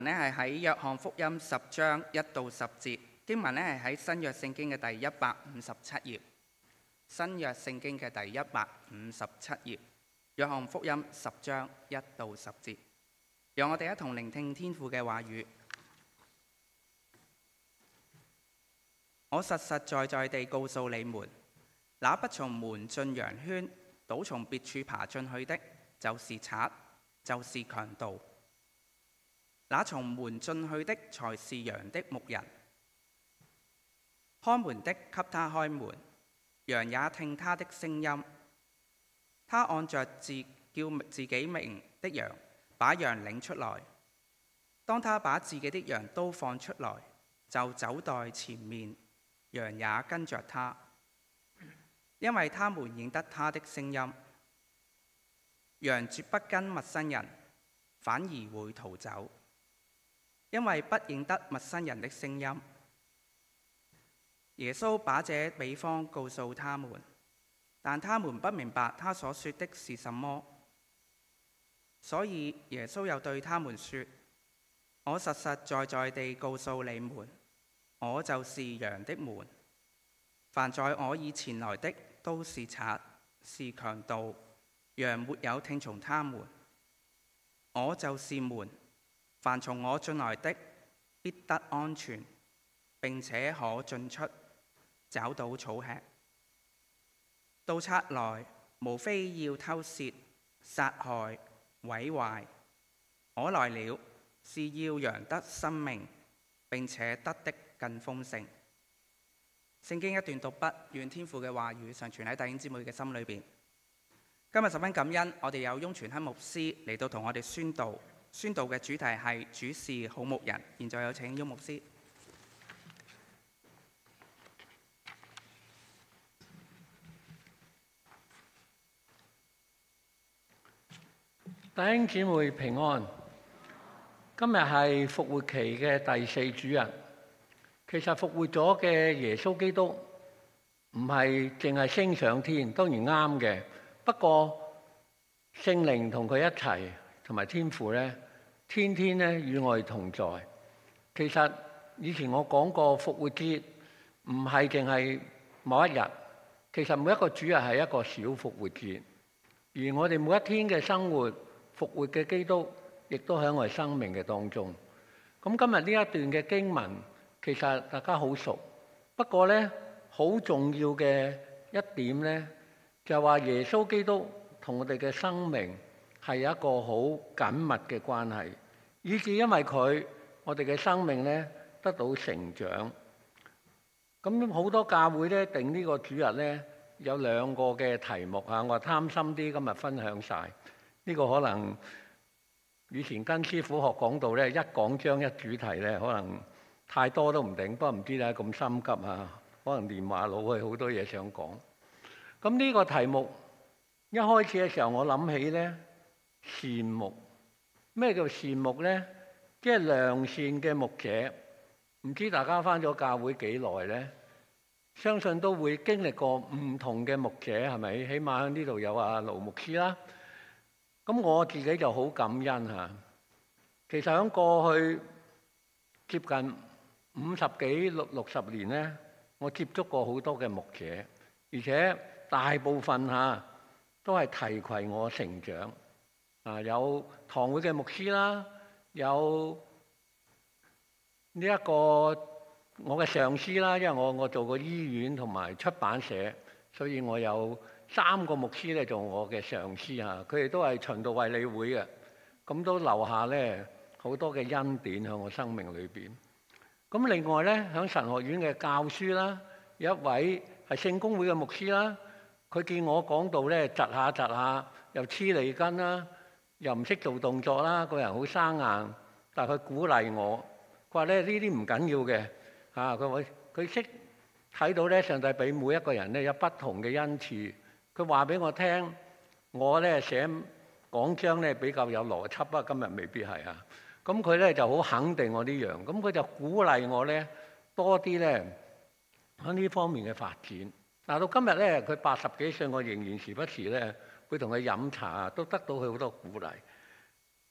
咧係喺約翰福音10章1到10節，經文咧係喺新約聖經嘅第157頁。新約聖經嘅第157頁，約翰福音10章1到10節。讓我哋一同聆聽天父嘅話語。我實實在在地告訴你們，那不從門進羊圈，倒從別處爬進去的，就是賊，就是強盜。那從門進去的，才是羊的牧人。看門的給他開門，羊也聽他的聲音。他按着叫自己名的羊，把羊領出來。當他把自己的羊都放出來，就走在前面，羊也跟着他，因為他們認得他的聲音。羊絕不跟陌生人，反而會逃走，因為不認得陌生人的聲音。耶穌把這比方告訴他們，但他們不明白他所說的是什麼。所以耶穌又對他們說：我實實在在地告訴你們，我就是羊的門。凡在我以前來的，都是賊，是強盜，羊沒有聽從他們。我就是門，凡從我進來的，必得安全，並且可進出，找到草吃。盜賊來，無非要偷竊、殺害、毀壞。我來了，是要羊得生命，並且得的更豐盛。聖經一段讀畢，願天父嘅話語常存喺弟兄姊妹嘅心裏邊。今日十分感恩，我哋有翁傳亨牧師嚟到同我哋宣道。宣道嘅主題係主是好牧人。現在有請翁牧師。 弟兄姊妹平安。今日係復活期嘅第4主日。其實復活咗嘅耶穌基督唔係淨係升上天，當然啱嘅。不過聖靈同佢一齊，同埋天父咧，天天咧與我哋同在。其實以前我講過復活節唔係淨係某一日，其實每一個主日係一個小復活節，而我哋每一天嘅生活，復活嘅基督亦都喺我哋生命嘅當中。咁今日呢一段嘅經文，其實大家好熟，不過咧好重要嘅一點咧，就係話耶穌基督同我哋嘅生命係有一個好緊密嘅關係，以至因為佢，我哋嘅生命咧得到成長。咁好多教會咧定呢個主日咧有2個嘅題目啊，我貪心啲今日分享晒。呢個可能以前跟師傅學講道咧，一講章一主題咧，可能太多都唔定，不過唔知咧咁心急啊，可能年華老去好多嘢想講。咁呢個題目一開始嘅時候，我諗起咧善牧。咩叫善牧咧？即係良善嘅牧者。唔知大家返咗教會幾耐咧？相信都會經歷過唔同嘅牧者，係咪？起碼喺呢度有阿盧牧師啦。咁我自己就好感恩嚇。其實喺過去接近50幾60年咧，我接觸過好多嘅牧者，而且大部分嚇都係提攜我成長。有堂會嘅牧師啦，有呢一個我嘅上司啦，因為我做過醫院同埋出版社，所以我有3個牧師咧做我嘅上司嚇，佢哋都係循道衛理會嘅，咁都留下咧好多嘅恩典喺我生命裏邊。咁另外咧喺神學院嘅教書啦，有一位係聖公會嘅牧師啦，佢見我講道咧窒下，又黐脷根啦，又唔識做動作啦，個人好生硬，但係佢鼓勵我，佢話咧呢啲唔緊要嘅嚇，佢識睇到咧上帝俾每一個人咧有不同嘅恩賜。佢話俾我聽，我咧寫講章咧比較有邏輯啊，今日未必係啊。咁佢咧就好肯定我呢樣，咁佢就鼓勵我咧多啲咧喺呢方面嘅發展。嗱，到今日咧佢80幾歲，我仍然時不時咧會同佢飲茶，都得到佢好多鼓勵。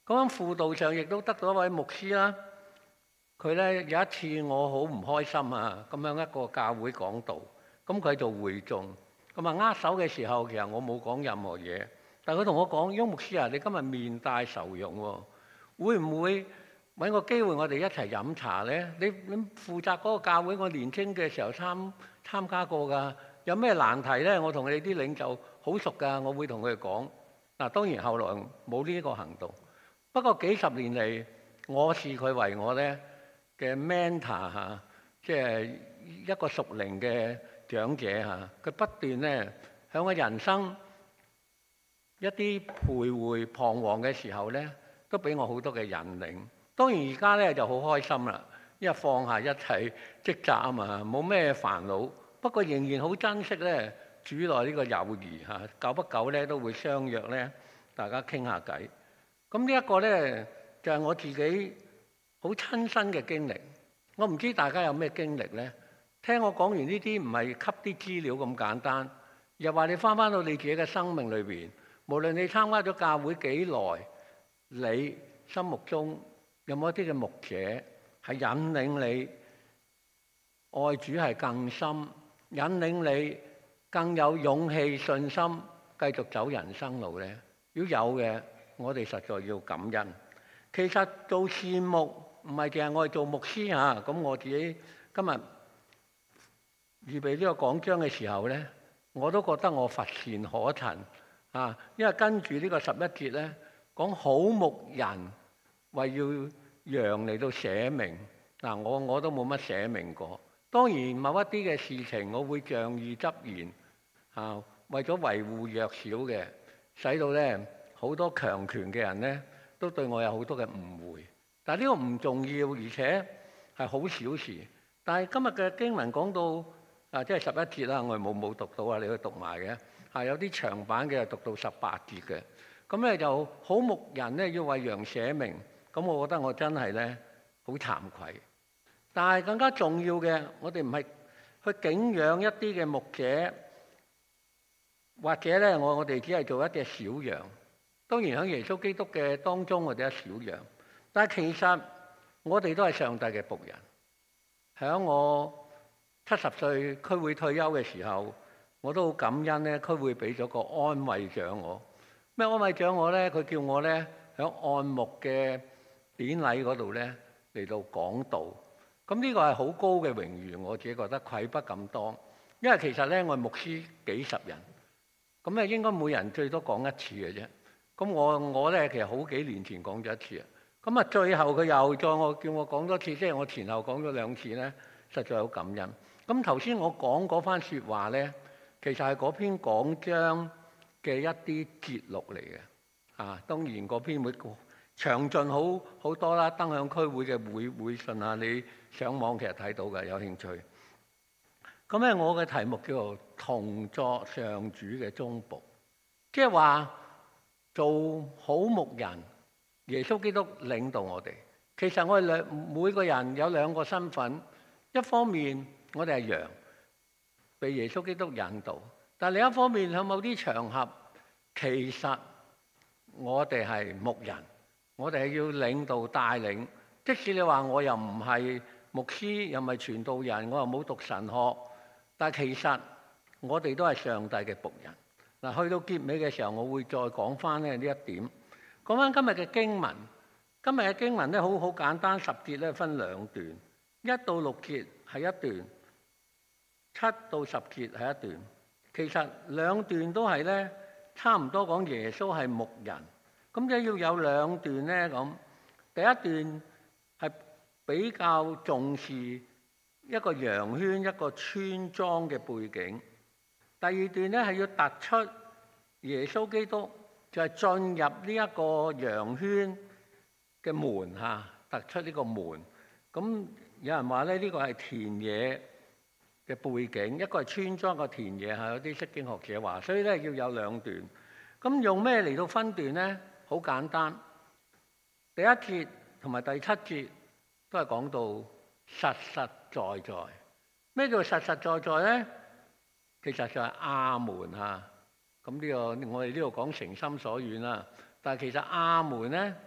咁樣輔導上亦都得到一位牧師啦。佢咧有一次我好唔開心啊，咁樣一個教會講道，咁佢做會眾，咁啊握手嘅時候，其實我冇講任何嘢，但係佢同我講：翁牧師啊，你今日面帶愁容喎，會唔會揾個機會我哋一齊飲茶咧？你負責嗰個教會，我年青嘅時候參加過㗎，有咩難題咧？我同你啲領袖好熟㗎，我會同佢哋講。嗱，當然後來冇呢個行動，不過幾十年嚟，我視佢為我咧嘅 mentor 嚇，即係一個屬靈嘅長者嚇。佢不斷咧喺我人生一啲徘徊彷徨嘅時候咧，都俾我好多嘅引領。當然而家咧就好開心啦，因為放下一切職責啊嘛，冇咩煩惱。不過仍然好珍惜咧主內呢個友誼嚇，久不久咧都會相約咧，大家傾下偈。咁呢一個咧就係我自己好親身嘅經歷。我唔知大家有咩經歷咧？聽我講完呢啲唔係吸啲資料咁簡單，又話你翻到你自己嘅生命裏邊，無論你參加咗教會幾耐，你心目中有冇一啲嘅牧者係引領你愛主係更深，引領你更有勇氣信心繼續走人生路呢？如果有嘅，我哋實在要感恩。其實做善牧唔係淨係我哋做牧師嚇。咁我自己今日預備呢個講章嘅時候呢，我都覺得我乏善可陳啊，因為跟住呢個11節呢，講好牧人為要羊嚟到捨命。嗱，我都冇乜捨命過。當然某一啲嘅事情，我會仗義執言啊，為咗維護弱小嘅，使到咧好多強權嘅人咧都對我有好多嘅誤會。但係呢個唔重要，而且係好小事。但係今日嘅經文講到即係11節啦，我哋冇讀到啊，你去讀埋嘅啊，有啲長版嘅讀到18節嘅。咁咧就好牧人咧要為羊捨命，咁我覺得我真係咧好慚愧。但係更加重要嘅，我哋唔係去敬仰一啲嘅牧者，或者咧我哋只係做一隻小羊。當然喺耶穌基督嘅當中，我哋係小羊。但係其實我哋都係上帝嘅僕人。喺我70歲區會退休嘅時候，我都好感恩咧，區會俾咗個安慰獎我。咩安慰獎我咧？佢叫我咧喺按牧嘅典禮嗰度咧嚟到講道。咁呢個係好高嘅榮譽，我自己覺得愧不敢當。因為其實咧，我係牧師幾十人，咁咧應該每人最多講一次嘅啫。咁我咧其實好幾年前講咗一次啊。咁最後佢又叫我講多次，即係我前後講咗2次咧，實在好感恩。咁頭先我講嗰番説話咧，其實係嗰篇講章嘅一啲節錄嚟嘅。當然嗰篇會詳盡好多啦，登響區會嘅會信啊，你上網其實睇到嘅，有興趣。咁咧，我嘅題目叫做同作上主嘅忠僕，即係話做好牧人。耶穌基督領導我哋。其實我哋每個人有2個身份，一方面我哋係羊，被耶穌基督引導；但另一方面喺某啲場合，其實我哋係牧人，我哋係要領導帶領。即使你話我又唔係牧師，又唔係傳道人，我又冇讀神學，但其實我哋都係上帝嘅僕人。嗱，去到結尾嘅時候，我會再講翻呢一點。講翻今日嘅經文，今日嘅經文咧好簡單，10節咧分2段，1到6節係一段，7到10節係一段。其實2段都係咧差唔多講耶穌係牧人。咁即係要有2段咧咁。第一段係比較重視一個羊圈、一個村莊嘅背景。第二段咧係要突出耶穌基督就係進入呢一個羊圈嘅門嚇，突出呢個門。咁有人話咧呢個係田野嘅背景，一個係村莊嘅田野嚇，有啲釋經學者話，所以咧要有2段。咁用咩嚟到分段咧？好簡單，第1節同埋第7節都係講到實實在在。咩叫實實在在咧？其實就係阿門嚇。咁呢個我哋呢度講誠心所願啦。但係其實阿門咧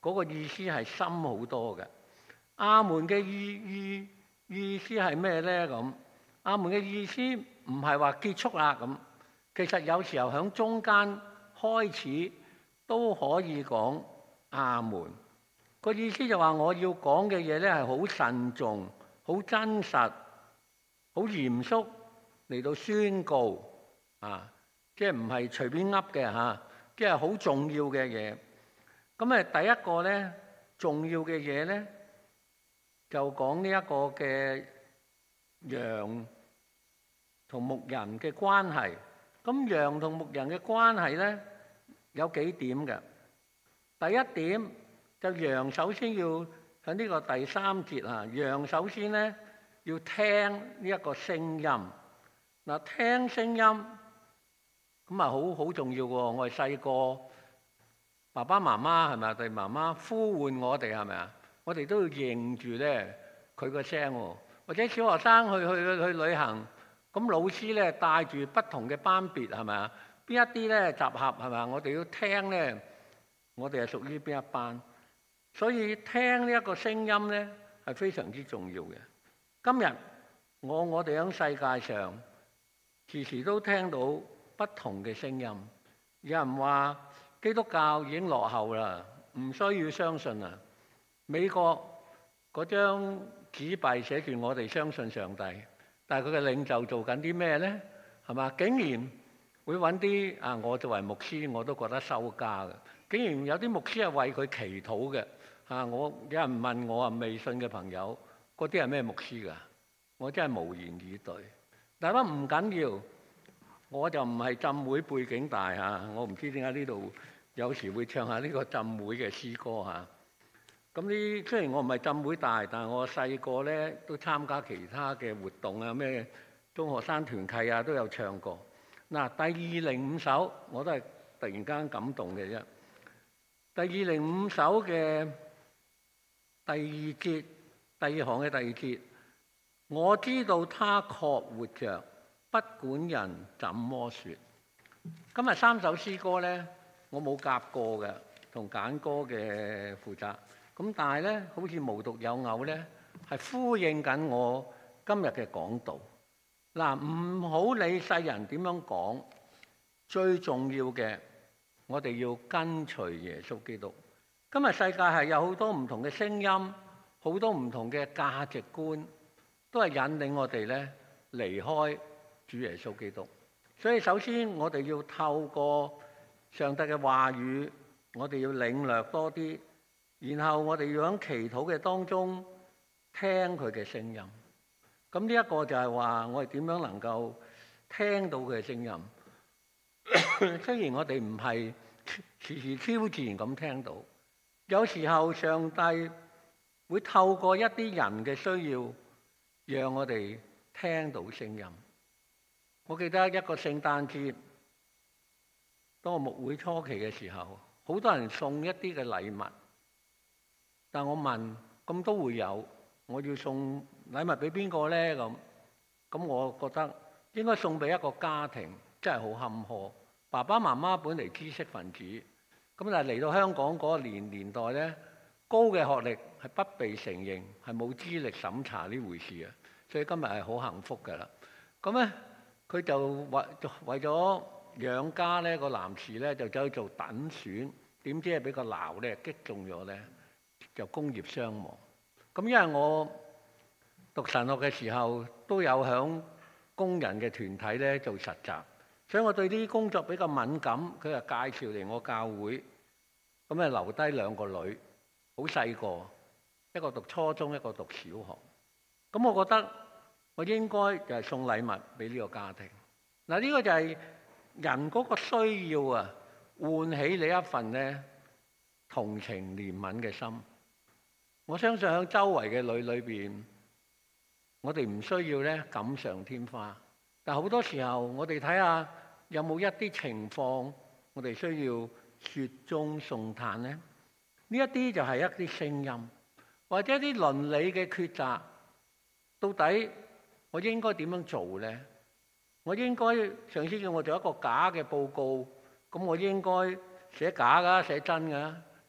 嗰個意思係深好多嘅。阿門嘅意思係咩呢？咁阿門嘅意思唔係話結束啦咁，其實有時候喺中間開始都可以講阿門。個意思就話我要講嘅嘢咧係好慎重、好真實、好嚴肅嚟到宣告啊！即係唔係隨便噏嘅嚇，即係好重要嘅嘢。咁第一個咧重要嘅嘢咧，就講呢一個嘅羊同牧人嘅關係。咁羊同牧人嘅關係咧有幾點嘅？第一點就羊首先要喺呢個第3節啊，羊首先咧要聽呢一個聲音。嗱，聽聲音咁啊好重要喎！我哋細個爸爸媽媽係咪啊？對媽媽呼喚我哋係咪啊？我哋都要認住咧佢個聲喎。或者小學生去旅行，咁老師咧帶住不同嘅班別係咪啊？邊一啲咧集合係咪啊？我哋要聽咧，我哋係屬於邊一班？所以聽呢一個聲音咧係非常之重要嘅。今日我哋喺世界上時時都聽到不同嘅聲音。有人話基督教已經落後啦，唔需要相信啦。美國嗰張紙幣寫住我哋相信上帝，但係佢嘅領袖做緊啲咩呢？係嘛？竟然會揾啲我作為牧師我都覺得羞家嘅。竟然有啲牧師係為佢祈禱嘅。有人問我未信嘅朋友，嗰啲係咩牧師㗎？我真係無言以對。但係唔緊要，我就唔係浸會背景大嚇，我唔知點解呢度有時會唱下呢個浸會嘅詩歌嚇。咁雖然我唔係浸會大，但係我細個咧都參加其他嘅活動啊，咩中學生團契啊都有唱過。嗱，第205首我都係突然間感動嘅啫。第205首嘅第2節，第2行嘅第2節，我知道他確活着，不管人怎麼說。今日3首詩歌咧，我冇夾過嘅，同揀歌嘅負責。咁但係咧，好似無獨有偶咧，係呼應緊我今日嘅講道。嗱，唔好理世人點樣講，最重要嘅，我哋要跟隨耶穌基督。今日世界係有好多唔同嘅聲音，好多唔同嘅價值觀，都係引領我哋咧離開主耶穌基督。所以首先我哋要透過上帝嘅話語，我哋要領略多啲。然後我哋要喺祈禱嘅當中聽佢嘅聲音。咁呢一個就係話我哋點樣能夠聽到佢嘅聲音。雖然我哋唔係時時超自然咁聽到，有時候上帝會透過一啲人嘅需要，讓我哋聽到聲音。我記得一個聖誕節，當我牧會初期嘅時候，好多人送一啲嘅禮物。但我問，咁都會有，我要送禮物俾邊個呢？咁我覺得應該送俾一個家庭，真係好坎坷。爸爸媽媽本嚟知識分子，咁但係嚟到香港嗰個年代呢，高嘅學歷係不被承認，係冇資歷審查呢回事啊。所以今日係好幸福㗎啦。咁呢，佢就為咗養家呢，個男士呢就走去做躉選，點知係俾個錨呢擊中咗呢。就工業傷亡。咁因為我讀神學嘅時候都有響工人嘅團體咧做實習，所以我對呢啲工作比較敏感。佢就介紹嚟我教會，咁啊留低2個女，好細個，一個讀初中，一個讀小學。咁我覺得我應該就係送禮物俾呢個家庭。嗱，呢個就係人嗰個需要啊，喚起你一份咧同情憐憫嘅心。我相信喺周圍嘅裏邊，我哋唔需要咧錦上添花，但好多時候我哋睇下有冇一啲情況，我哋需要雪中送炭呢？呢一啲就係一啲聲音，或者一啲倫理嘅抉擇。到底我應該點樣做呢？我應該上司叫我做一個假嘅報告，咁我應該寫假㗎，寫真㗎？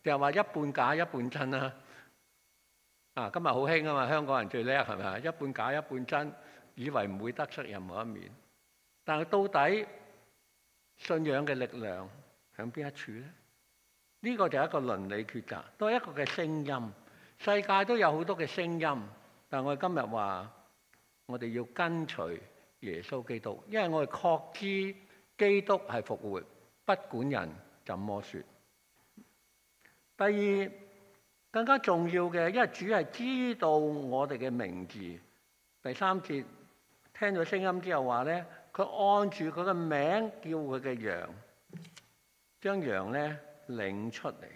就係話一半假一半真啦。今日好興啊嘛，香港人最叻係咪啊？一半假一半真，以為唔會得失任何一面。但係到底信仰嘅力量喺邊一處咧？呢個就係一個倫理抉擇，都係一個嘅聲音。世界都有好多嘅聲音，但係我哋今日話，我哋要跟隨耶穌基督，因為我哋確知基督係復活，不管人怎麼說。第二，更加重要嘅，因為主係知道我哋嘅名字。第三節聽咗聲音之後話咧，佢按住佢嘅名叫佢嘅羊，將羊咧領出嚟。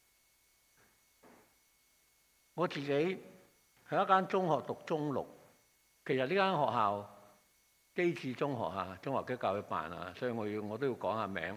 我自己喺一間中學讀中六，其實呢間學校基智中學啊，中華基督教會辦啊，所以我都要講下名。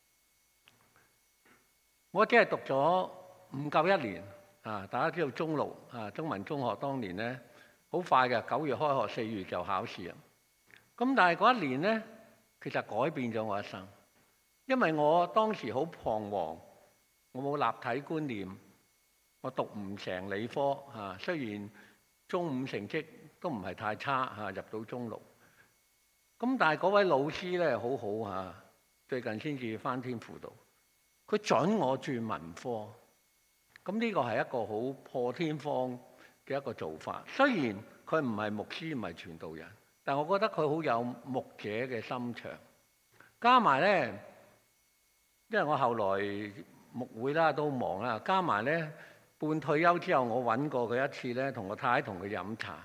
我只係讀咗唔夠一年啊！大家知道中六啊，中文中學當年咧好快嘅，9月開學，4月就考試啊。咁但係嗰一年咧，其實改變咗我一生，因為我當時好彷徨，我冇立體觀念，我讀唔成理科啊。雖然中五成績都唔係太差嚇，入到中六。咁但係嗰位老師咧好好嚇，最近先至翻天輔導，佢準我轉文科。咁呢個係一個好破天荒嘅一個做法。雖然佢唔係牧師，唔係傳道人，但我覺得佢好有牧者嘅心腸。加埋咧，因為我後來牧會啦都忙啦，加埋咧半退休之後，我揾過佢一次咧，同我太太同佢飲茶，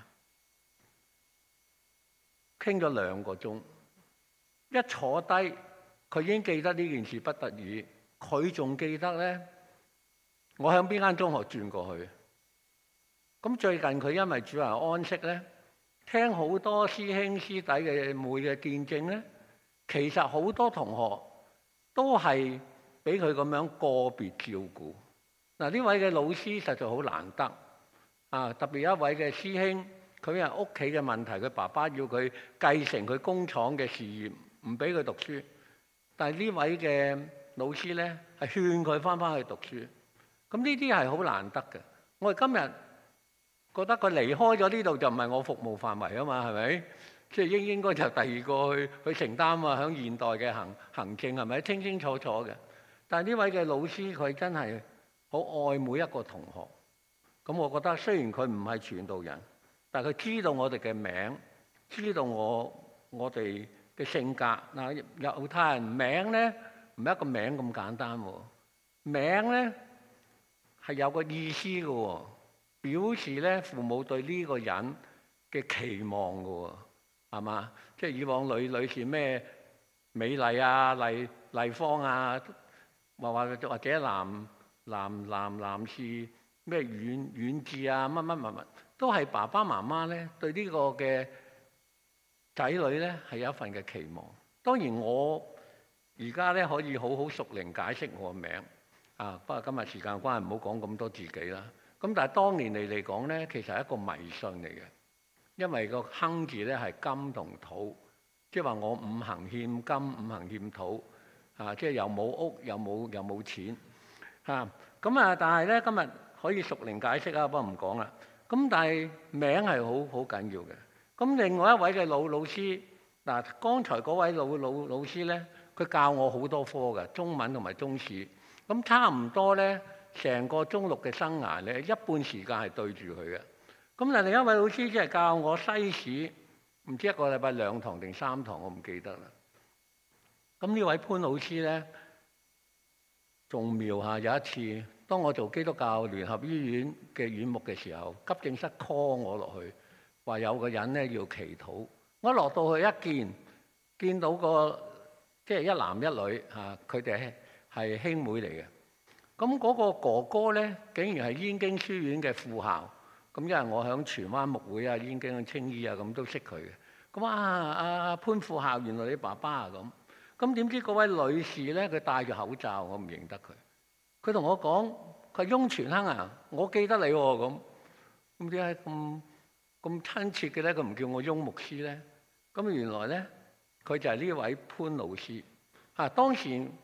傾咗2個鐘。一坐低，佢已經記得呢件事不得已，佢仲記得咧，我喺邊間中學轉過去。咁最近佢因為主日安息咧，聽好多師兄師弟嘅妹嘅見證咧，其實好多同學都係俾佢咁樣個別照顧。嗱，呢位嘅老師實在好難得啊！特別一位嘅師兄，佢係屋企嘅問題，佢爸爸要佢繼承佢工廠嘅事業，唔俾佢讀書。但係呢位嘅老師咧，係勸佢翻去讀書。咁呢啲係好難得嘅。我哋今日覺得佢離開咗呢度就唔係我服務範圍啊嘛，係咪？即係應該就第二個去承擔啊，響現代嘅行政係咪清清楚楚嘅？但係呢位嘅老師佢真係好愛每一個同學。咁我覺得雖然佢唔係傳道人，但係佢知道我哋嘅名，知道我哋嘅性格。嗱，猶太人名咧唔係一個名咁簡單喎，名咧係有個意思嘅喎，表示咧父母對呢個人嘅期望嘅喎，係嘛？即係以往女士咩美麗啊、麗芳啊，或者男士咩遠志啊，乜，都係爸爸媽媽咧對呢個嘅仔女咧係有一份嘅期望。當然我而家咧可以好屬靈解釋我個名啊，不過今日時間關係唔好講咁多自己啦。咁但係當年嚟講咧，其實係一個迷信嚟嘅，因為個亨字咧係金同土，即係話我五行欠金，五行欠土啊，即係又冇屋又冇錢啊。咁啊，但係咧今日可以屬靈解釋啊，不過唔講啦。咁但係名係好緊要嘅。咁另外一位嘅老師嗱，剛才嗰位老師咧，佢教我好多科嘅，中文同埋中史。咁差唔多咧，成個中六嘅生涯咧，一半時間係對住佢嘅。咁但另一位老師即係教我西史，唔知一個禮拜2堂定3堂，我唔記得啦。咁呢位潘老師咧，仲妙下。有一次，當我做基督教聯合醫院嘅院牧嘅時候，急症室 call 我落去，話有個人咧要祈禱。我落到去一見到個即係一男一女嚇，佢哋係兄妹嚟嘅。咁嗰個哥哥咧，竟然係燕京書院嘅副校。咁因為我響荃灣牧會啊、燕京青衣啊，咁都識佢嘅。咁阿潘副校，原來你爸爸啊咁。咁點知嗰位女士咧，佢戴住口罩，我唔認得佢。佢同我講：佢係翁傳亨啊，我記得你喎咁。咁點解咁親切嘅咧？佢唔叫我翁牧師咧？咁原來咧，佢就係呢位潘老師。當時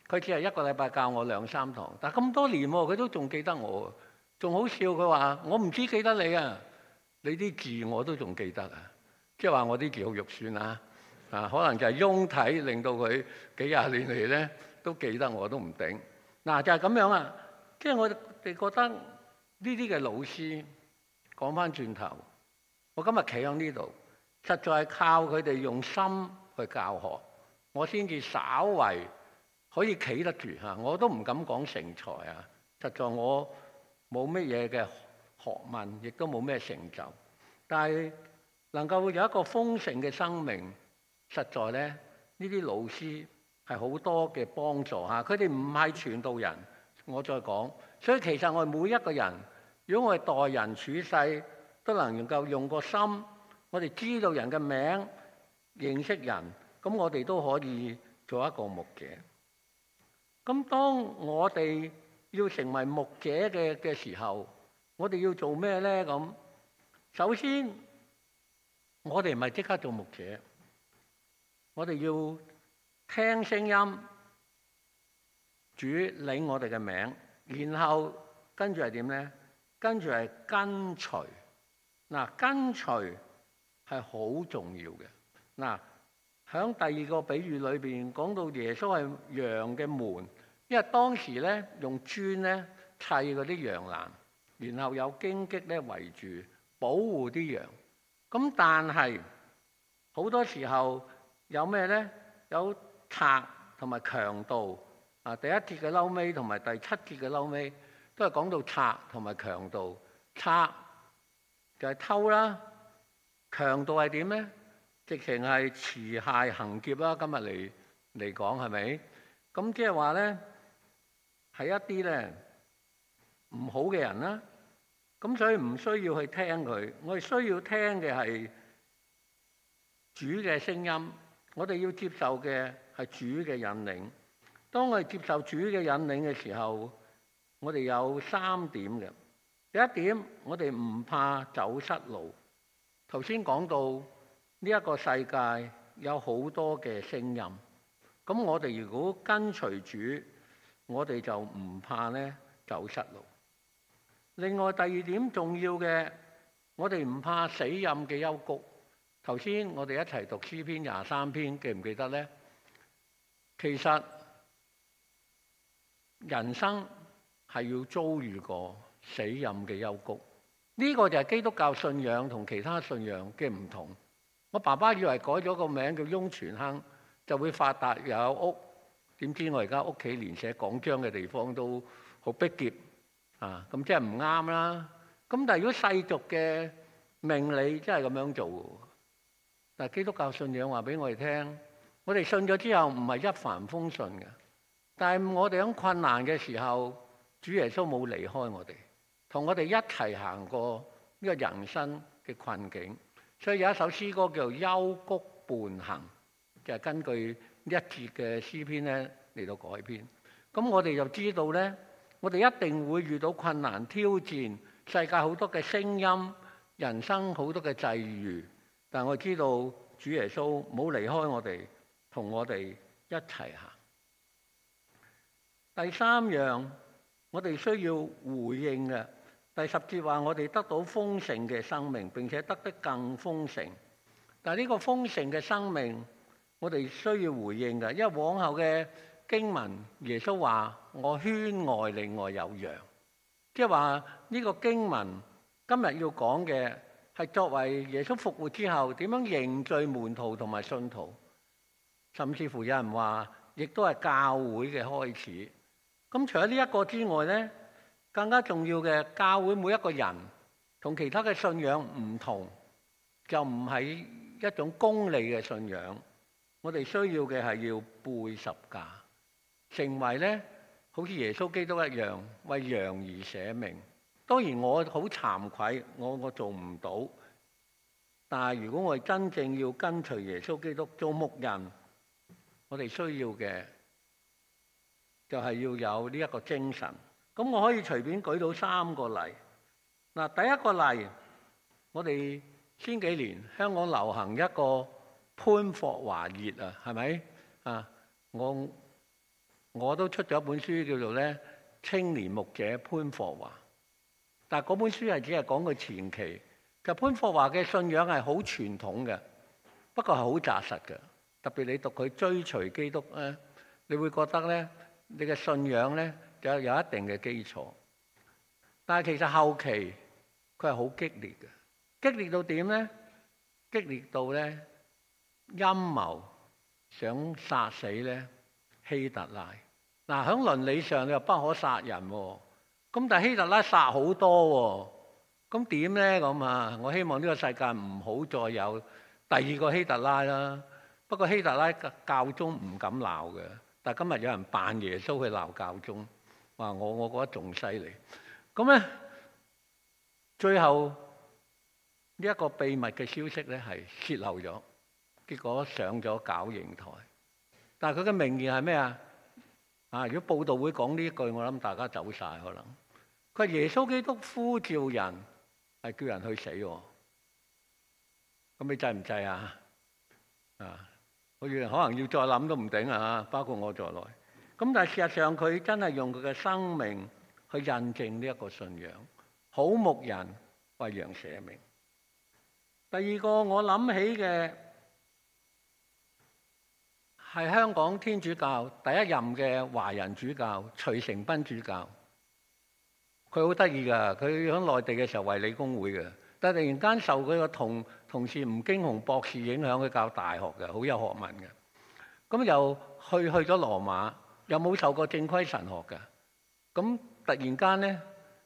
佢只係一個禮拜教我2-3堂，但咁多年喎，佢都仲記得我，仲好笑。佢話：我唔知記得你啊，你啲字我都仲記得啊！即係話我啲字好肉酸啊！可能就係翁體令到佢幾廿年嚟咧都記得我都唔定。嗱，就係咁樣啊！即係我哋覺得呢啲嘅老師講翻轉頭，我今日企喺呢度，實在係靠佢哋用心去教學，我先至稍為可以企得住嚇。我都唔敢講成才啊！實在我冇乜嘢嘅學問，亦都冇咩成就，但係能夠有一個豐盛嘅生命，實在咧呢啲老師係好多嘅幫助嚇。佢哋唔係傳道人，我再講。所以其實我哋每一個人，如果我哋待人處世都能夠用個心，我哋知道人嘅名，認識人，咁我哋都可以做一個牧者。咁當我哋要成為牧者嘅時候，我哋要做咩咧？咁首先，我哋唔係即刻做牧者，我哋要聽聲音，主領我哋嘅名，然後跟住係點咧？跟住係跟隨。嗱，跟隨係好重要嘅。嗱，喺第二個比喻裏邊講到耶穌係羊嘅門，因為當時咧用磚咧砌嗰啲羊欄，然後有荊棘咧圍住保護啲羊。咁但係好多時候有咩咧？有賊同埋強盜啊！第一節嘅嬲尾同埋第7節嘅嬲尾都係講到賊同埋強盜。賊就係偷啦，強盜係點咧？直情係持械行劫啦。今日嚟講係咪？咁即係話咧係一啲咧唔好嘅人啦。咁所以唔需要去聽佢，我哋需要聽嘅係主嘅聲音。我哋要接受嘅係主嘅引領。當我哋接受主嘅引領嘅時候，我哋有3點嘅。第一點，我哋唔怕走失路。頭先講到呢一個世界有好多嘅聲音，咁我哋如果跟隨主，我哋就唔怕咧走失路。另外第二點重要嘅，我哋唔怕死蔭嘅幽谷。頭先我哋一齊讀詩篇23篇，記唔記得咧？其實人生係要遭遇過死蔭嘅幽谷，呢個就係基督教信仰同其他信仰嘅唔同。我爸爸以為改咗個名叫翁泉亨就會發達又有屋，點知我而家屋企連寫講章嘅地方都好逼仄啊！咁即係唔啱啦。咁但係如果世俗嘅命理真係咁樣做，但係基督教信仰話俾我哋聽，我哋信咗之後唔係一帆風順嘅，但係我哋喺困難嘅時候，主耶穌冇離開我哋，同我哋一齊行過呢個人生嘅困境。所以有一首詩歌叫做《幽谷伴行》，就係根據一節嘅詩篇咧嚟到改編。咁我哋就知道咧，我哋一定會遇到困難挑戰，世界好多嘅聲音，人生好多嘅際遇。但我知道主耶穌冇離開我哋，同我哋一齊行。第三樣，我哋需要回應嘅。第10節話我哋得到豐盛嘅生命，並且得得更豐盛。但係呢個豐盛嘅生命，我哋需要回應嘅，因為往後嘅經文，耶穌話我圈外另外有羊，即係話呢個經文今日要講嘅係作為耶穌復活之後點樣凝聚門徒同埋信徒，甚至乎有人話亦都係教會嘅開始。咁除咗呢一個之外呢，更加重要嘅，教會每一個人同其他嘅信仰唔同，就唔係一種功利嘅信仰。我哋需要嘅係要背十架，成為咧好似耶穌基督一樣為羊而捨命。當然我好慚愧，我做唔到。但係如果我哋真正要跟隨耶穌基督做牧人，我哋需要嘅就係要有呢一個精神。咁我可以隨便舉到3個例。嗱，第一個例，我哋前幾年香港流行一個潘霍華熱啊，係咪啊？我我都出咗一本書叫做咧青年牧者潘霍華，但係嗰本書係只係講佢前期。其實潘霍華嘅信仰係好傳統嘅，不過係好紮實嘅。特別你讀佢追隨基督咧，你會覺得咧你嘅信仰咧就有一定嘅基礎。但係其實後期佢係好激烈嘅，激烈到點咧？激烈到咧陰謀想殺死咧希特拉。嗱，喺倫理上你又不可殺人喎，咁但係希特拉殺好多喎，咁點咧咁啊？我希望呢個世界唔好再有第二個希特拉啦。不過希特拉教宗唔敢鬧嘅，但係今日有人扮耶穌去鬧教宗，話我覺得仲犀利。咁咧，最後呢一個秘密嘅消息咧係泄漏咗，結果上咗絞刑台。但係佢嘅名言係咩啊？如果報道會講呢一句，我諗大家走晒可能。佢話耶穌基督呼召人係叫人去死喎，咁你制唔制啊？我可能要再諗都唔定啊，包括我在內。咁但係事實上佢真係用佢嘅生命去印證呢一個信仰。好牧人為羊捨命。第二個我諗起嘅係香港天主教第一任嘅華人主教徐成斌主教。佢好得意㗎，佢喺內地嘅時候衛理公會嘅，但係突然間受佢個同事吳經雄博士影響，佢教大學嘅，好有學問嘅。咁又去咗羅馬，又冇受過正規神學嘅。咁突然間咧，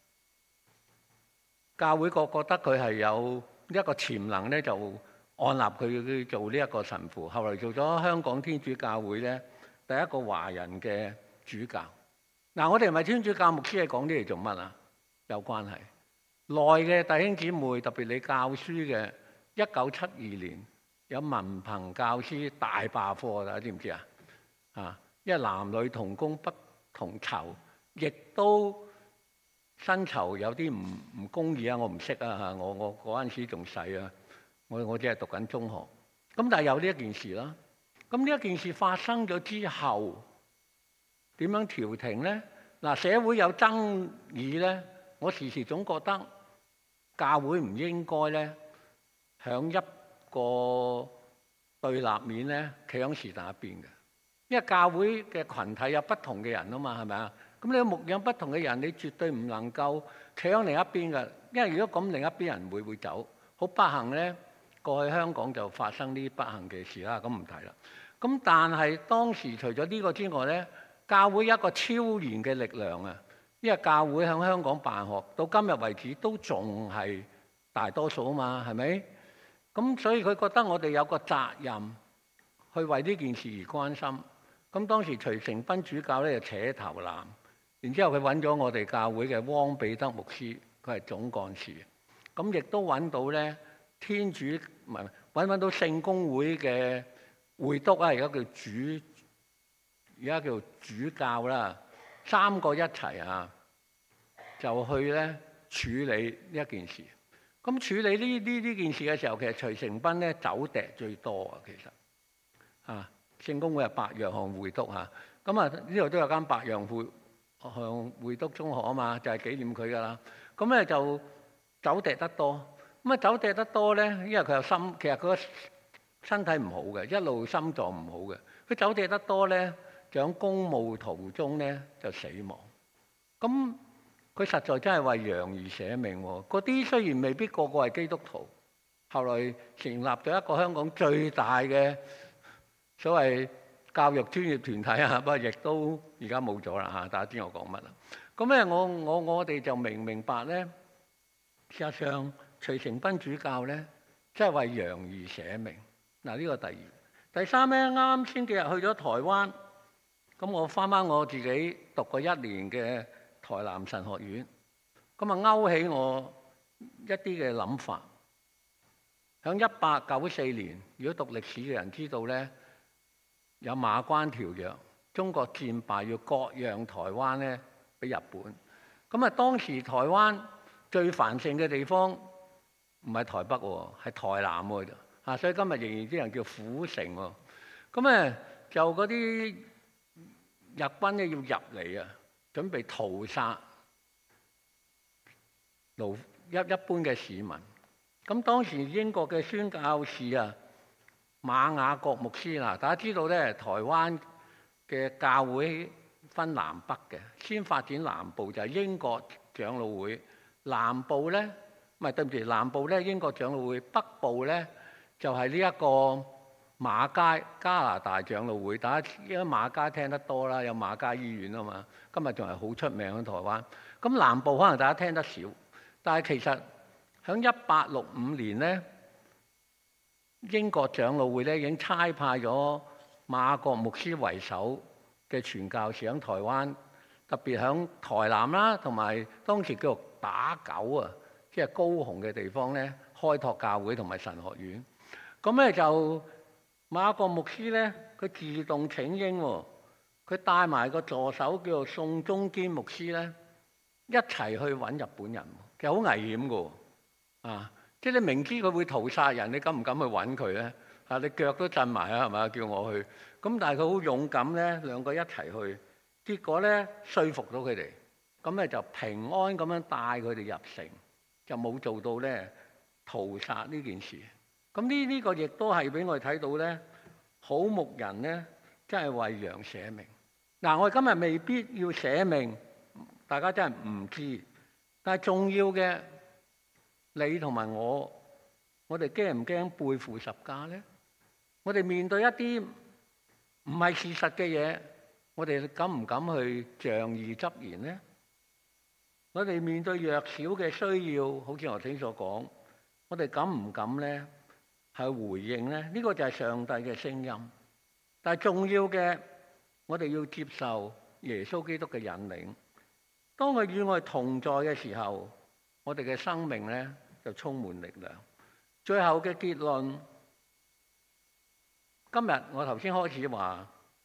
教會覺得佢係有一個潛能咧，就按立佢做呢一個神父。後來做咗香港天主教會咧第一個華人嘅主教。嗱，我哋唔係天主教牧師，係講呢嚟做乜啊？有關係。內嘅弟兄姊妹，特別你教書嘅，1972年有文憑教師大罷課，大家知唔知啊？因為男女同工不同酬，亦都薪酬有啲唔公義啊！我唔識啊，我嗰陣時仲細啊，我只係讀緊中學。咁但係有呢一件事啦。咁呢一件事發生咗之後，點樣調停咧？嗱，社會有爭議咧，我時時總覺得教會唔應該咧響一個對立面咧企響是但一邊嘅，因為教會嘅群體有不同嘅人啊嘛，係咪啊？咁你牧養不同嘅人，你絕對唔能夠企響另一邊嘅，因為如果咁另一邊人會走，好不幸咧。過去香港就發生呢啲不幸嘅事啦，咁唔提啦。咁但係當時除咗呢個之外咧，教會有一個超然嘅力量啊，因為教會喺香港辦學到今日為止都仲係大多數啊嘛，係咪？咁所以佢覺得我哋有個責任去為呢件事而關心。咁當時徐成斌主教咧就扯頭纜，然之後佢揾咗我哋教會嘅汪彼得牧師，佢係總幹事。咁亦都揾到咧天主唔係揾到聖公會嘅會督啊，而家叫主教啦，3個一齊啊，就去咧處理呢一件事。咁處理呢件事嘅時候，其實徐成斌咧走趯最多啊，其實聖公會係白楊巷會督嚇，咁呢度都有間白楊巷會督中學啊嘛，就係紀念佢噶啦。咁咧就走趯得多。咁走趯得多咧，因為佢有心，其實佢個身體唔好嘅，一路心臟唔好嘅。佢走趯得多咧，就喺公務途中咧就死亡。咁佢實在真係為羊而捨命喎。嗰啲雖然未必個個係基督徒，後來成立咗一個香港最大嘅所謂教育專業團體啊，不過亦都而家冇咗啦嚇。大家知我講乜啦？咁咧，我哋就明白咧，事實上。徐成斌主教咧，真係為羊而捨命。嗱，呢個第二。第三咧，啱先幾日去咗台灣，咁我翻我自己讀過1年嘅台南神學院，咁勾起我一啲嘅諗法。喺1894年，如果讀歷史嘅人知道咧，有馬關條約，中國戰敗要割讓台灣咧俾日本。咁當時台灣最繁盛嘅地方。唔係台北喎，係台南喎，所以今日仍然啲人叫府城喎。咁就嗰啲日軍咧要入嚟啊，準備屠殺一般嘅市民。咁當時英國嘅宣教士啊，馬雅各牧師啦，大家知道咧，台灣嘅教會分南北嘅，先發展南部就係英國長老會，南部咧唔係對唔住，南部咧英國長老會，北部咧就係呢一個馬偕加拿大長老會。大家因為馬偕聽得多啦，有馬偕醫院啊嘛，今日仲係好出名喺台灣。咁南部可能大家聽得少，但係其實喺1865年咧，英國長老會咧已經差派咗馬國牧師為首嘅傳教士喺台灣，特別喺台南啦，同埋當時叫做打狗啊，即係高雄嘅地方咧，開拓教會同埋神學院。咁咧就馬國牧師咧，佢自動請纓喎，佢帶埋個助手叫做宋中堅牧師咧，一齊去揾日本人，其實好危險嘅喎，啊！即係你明知佢會屠殺人，你敢唔敢去揾佢咧？啊！你腳都震埋啊，係咪？叫我去。咁但係佢好勇敢咧，兩個一齊去。結果咧說服到佢哋，咁咧就平安咁樣帶佢哋入城，就冇做到咧屠殺呢件事。咁呢個亦都係俾我哋睇到咧，好牧人咧真係為羊捨命。嗱，我哋今日未必要捨命，大家真係唔知。但係重要嘅，你同埋我哋驚唔驚背負十架咧？我哋面對一啲唔係事實嘅嘢，我哋敢唔敢去仗義執言咧？我哋面對弱小嘅需要，好似我頭先所講，我哋敢唔敢咧係回應咧？呢個就係上帝嘅聲音。但係重要嘅，我哋要接受耶穌基督嘅引領。當佢與我哋同在嘅時候，我哋嘅生命咧就充滿力量。最後嘅結論，今日我頭先開始話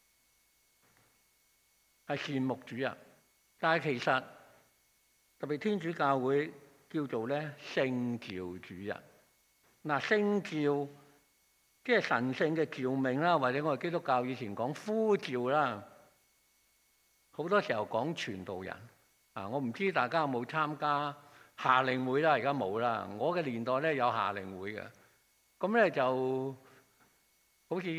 係善牧主日，但係其實特別天主教會叫做咧聖召主日。嗱，聖召即係神聖嘅召命啦，或者我哋基督教以前講呼召啦，好多時候講傳道人。啊，我唔知大家有冇參加夏令會啦？而家冇啦。我嘅年代咧有夏令會嘅，咁咧就好似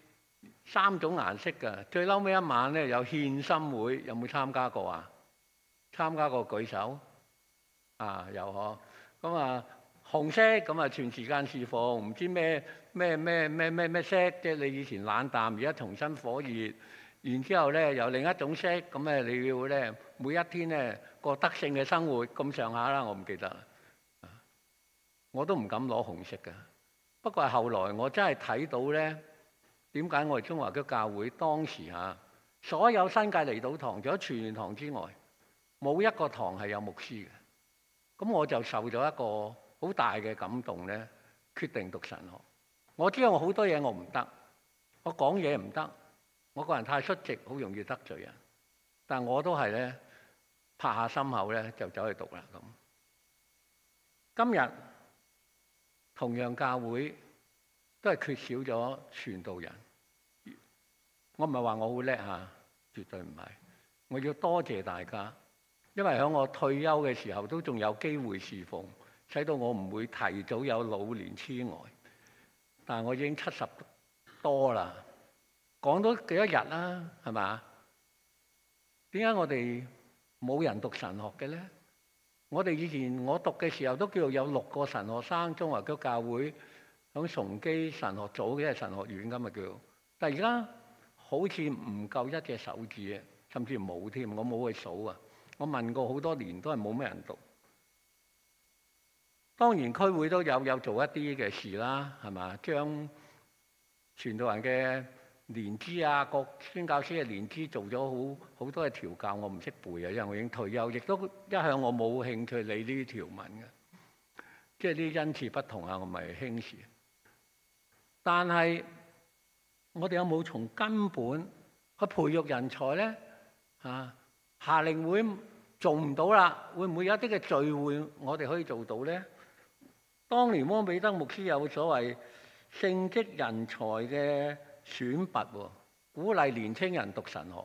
3種顏色嘅。最嬲尾一晚咧有獻心會，有冇參加過啊？參加過舉手啊，有嗬。咁啊紅色咁啊全時間侍奉，唔知咩色，即係你以前冷淡，而家重新火熱。然之後咧有另一種色，咁咧你要咧每一天咧過得勝嘅生活咁上下啦，我唔記得啦。我都唔敢攞紅色嘅。不過後來我真係睇到咧，點解我哋中華基督教會當時所有新界離島堂除咗全聯堂之外，冇一個堂係有牧師嘅。咁我就受咗一個好大嘅感動咧，決定讀神學。我知道我好多嘢我唔得，我講嘢唔得。我個人太率直，好容易得罪人，但我都係咧拍下心口咧就走去讀啦咁。今日同樣教會都係缺少咗傳道人。我唔係話我好叻嚇，絕對唔係。我要多謝大家，因為喺我退休嘅時候都仲有機會侍奉，使到我唔會提早有老年痴呆。但係我已經70多啦。講咗幾多日啦，係嘛？點解我哋冇人讀神學嘅咧？我哋以前我讀嘅時候都叫做有6個神學生，中華基督教會響崇基神學組嘅神學院咁啊叫。但係而家好似唔夠一隻手指嘅，甚至冇添。我冇去數啊。我問過好多年都係冇咩人讀。當然區會都有做一啲嘅事啦，係嘛？將傳道人嘅年資啊，各宣教師嘅年資做咗好多嘅調教，我唔識背啊，因為我已經退休，亦都一向我冇興趣理呢啲條文嘅，即係啲恩賜不同啊，我咪輕視。但係我哋有冇從根本去培育人才咧？夏令會做唔到啦，會唔會有一啲嘅聚會我哋可以做到咧？當年汪彼得牧師有所謂聖職人才嘅選拔，鼓勵年青人讀神學。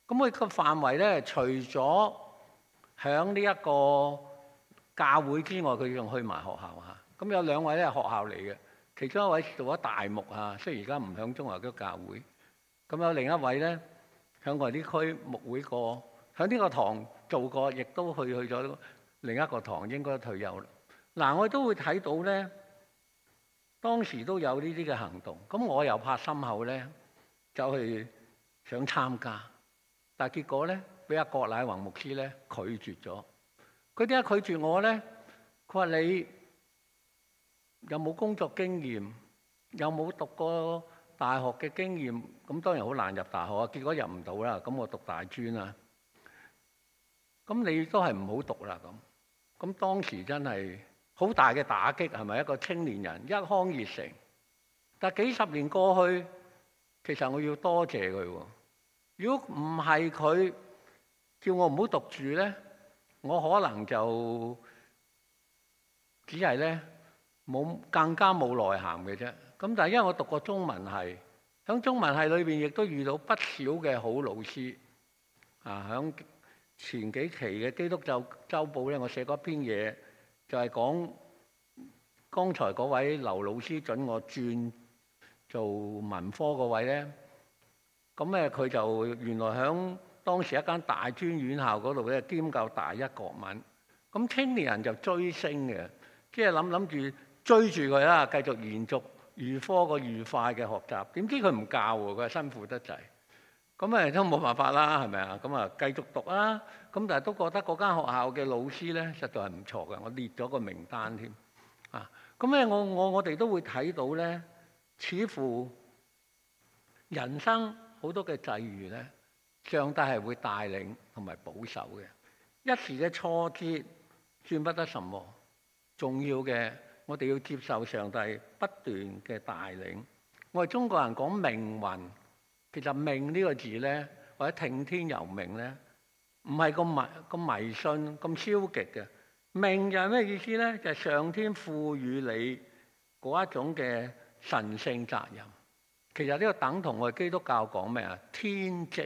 咁佢個範圍咧，除咗響呢一個教會之外，佢仲去埋學校嚇。咁有兩位咧係學校嚟嘅，其中一位做咗大牧啊，雖然而家唔響中華基督教會。咁有另一位咧響我哋啲區牧會過，響呢個堂做過，亦都去咗另一個堂，應該退休啦。嗱，我哋都會睇到咧，當時都有呢啲嘅行動。咁我又拍心口咧，走去想參加，但係結果咧，俾阿郭乃宏牧師咧拒絕咗。佢點解拒絕我咧？佢話你有冇工作經驗，有冇讀過大學嘅經驗？咁當然好難入大學啊。結果入唔到啦。咁我讀大專啦。咁你都係唔好讀啦。咁當時真係好大嘅打擊，係咪一個青年人一腔熱誠？但幾十年過去，其實我要多謝佢喎。如果唔係佢叫我唔好讀住咧，我可能就只係咧更加冇內涵嘅啫。咁但係因為我讀過中文系，喺中文系裏邊亦都遇到不少嘅好老師啊。喺前幾期嘅《基督教週報》咧，我寫過一篇嘢，就係講剛才嗰位劉老師準我轉做文科嗰位咧。咁咧佢就原來喺當時一間大專院校嗰度咧兼教大一國文。咁青年人就追星嘅，即係諗住追住佢啦，繼續延續預科個愉快嘅學習。點知佢唔教喎，佢係辛苦得滯。咁都冇辦法啦，係咪啊？咁啊繼續讀啦。咁但係都覺得嗰間學校嘅老師咧，實在係唔錯嘅。我列咗個名單添啊。咁咧我哋都會睇到咧，似乎人生好多嘅際遇咧，上帝係會帶領同埋保守嘅。一時嘅挫折算不得什麼，重要嘅我哋要接受上帝不斷嘅帶領。我哋中國人講命運，其實命呢個字咧，或者聽天由命咧，唔係咁迷信、咁消極嘅。命就係咩意思咧？就係上天賦予你嗰一種嘅神聖責任。其實呢個等同我哋基督教講咩啊？天職。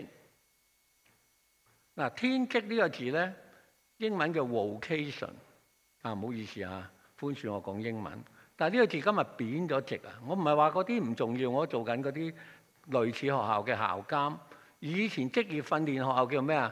嗱，天職呢個字咧，英文叫 vocation 啊，唔好意思啊，寬恕我講英文。但係呢個字今日貶咗值啊！我唔係話嗰啲唔重要，我做緊嗰啲類似學校嘅校監。以前職業訓練學校叫咩啊？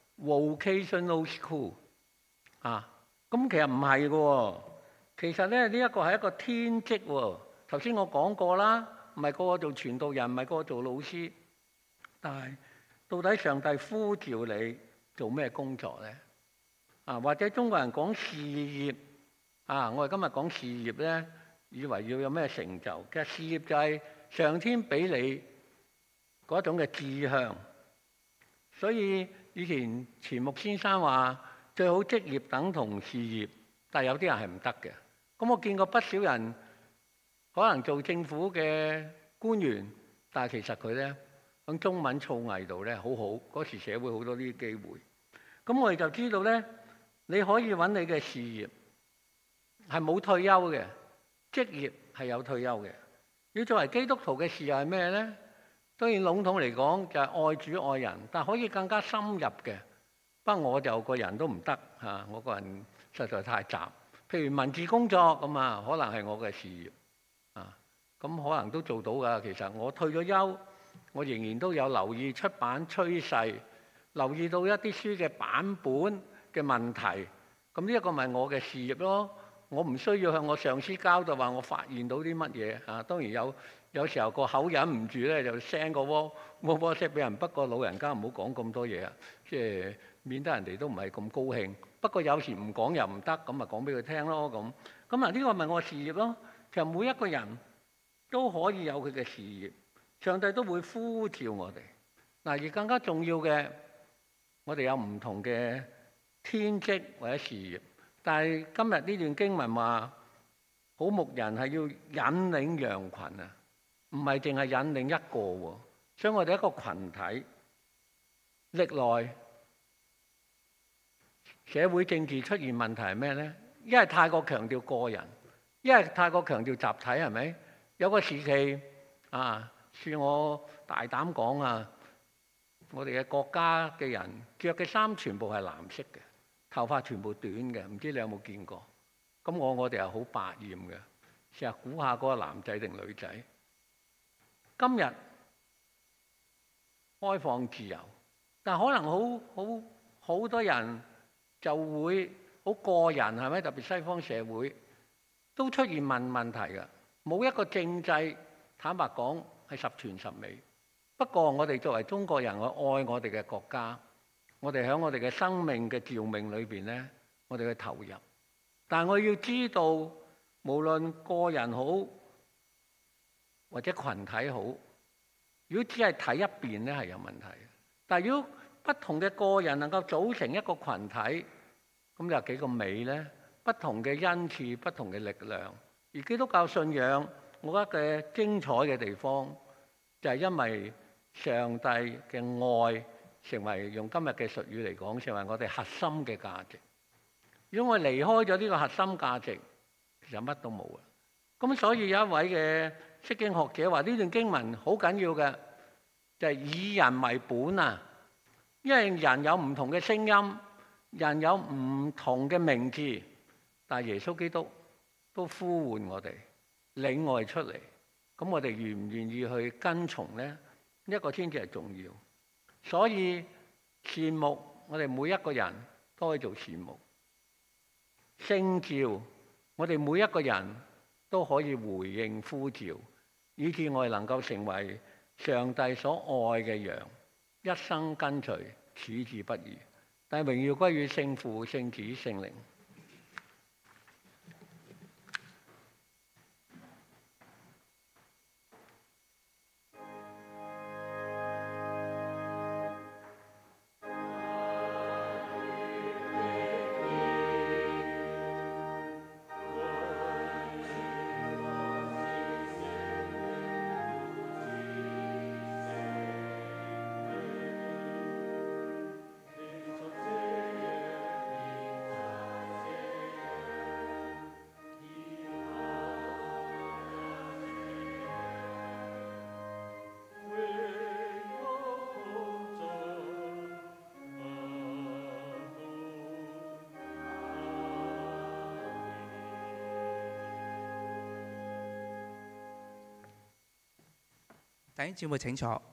Vocational School 啊，咁其實唔係嘅喎。其實咧呢一個係一個天職喎。頭先我講過啦，唔係個個做傳道人，唔係個個做老師。但係到底上帝呼召你做咩工作咧？啊，或者中國人講事業啊，我哋今日講事業咧，以為要有咩成就？其實事業就係上天俾你嗰種嘅志向。所以以前錢穆先生話最好職業等同事業，但係有啲人係唔得嘅。咁我見過不少人可能做政府嘅官員，但係其實佢咧喺中文造詣度咧好好。嗰時社會好多呢啲機會。咁我哋就知道咧，你可以揾你嘅事業係冇退休嘅，職業係有退休嘅。要作為基督徒嘅事係咩咧？當然籠統嚟講就係愛主愛人，但係可以更加深入嘅。不過我就個人都唔得嚇，我個人實在太雜。譬如文字工作咁啊，可能係我嘅事業啊，咁可能都做到㗎。其實我退咗休，我仍然都有留意出版趨勢，留意到一啲書嘅版本嘅問題。咁呢一個咪我嘅事業咯。我唔需要向我上司交代話我發現到啲乜嘢啊。當然有時候個口忍唔住咧，就 send 個 WhatsApp 俾人。不過老人家唔好講咁多嘢啊，即係免得人哋都唔係咁高興。不過有時唔講又唔得，咁咪講俾佢聽咯。咁呢個咪我事業咯。其實每一個人都可以有佢嘅事業，上帝都會呼召我哋。嗱，而更加重要嘅，我哋有唔同嘅天職或者事業。但係今日呢段經文話，好牧人係要引領羊群啊，唔係淨係引領一個喎。所以我哋一個群體，歷來社會政治出現問題係咩咧？一係太過強調個人，一係太過強調集體，係咪？有個時期啊，算我大膽講啊， 我哋嘅國家嘅人着嘅衫全部係藍色嘅，頭髮全部短嘅，唔知你有冇見過？咁我哋係好百厭嘅，成日估下嗰個男仔定女仔。今日開放自由，但可能好多人就會好個人，係咪？特別西方社會都出現問題嘅，冇一個政制，坦白講係十全十美。不過我哋作為中國人，我愛我哋嘅國家，我哋喺我哋嘅生命嘅召命裏邊咧，我哋去投入。但係我要知道，無論個人好或者群體好，如果只係睇一邊咧，係有問題。但係如果不同嘅個人能夠組成一個群體，咁有幾個美咧？不同嘅恩賜，不同嘅力量。而基督教信仰，我覺得嘅精彩嘅地方就係因為上帝嘅愛成為，用今日嘅術語嚟講，成為我哋核心嘅價值。如果我離開咗呢個核心價值，其實乜都冇啦。咁所以有一位嘅釋經學者話呢段經文好緊要嘅，就係以人為本啊！因為人有唔同嘅聲音，人有唔同嘅名字，但係耶穌基督都呼喚我哋，領我哋出嚟。咁我哋願唔願意去跟從呢？呢一個先至係重要。所以善牧，我哋每一個人都可以做善牧。聖召，我哋每一個人都可以回應呼召，以致我哋能夠成為上帝所愛嘅羊，一生跟隨，矢志不渝。但係榮耀歸於聖父、聖子、聖靈。 弟兄姊妹請坐。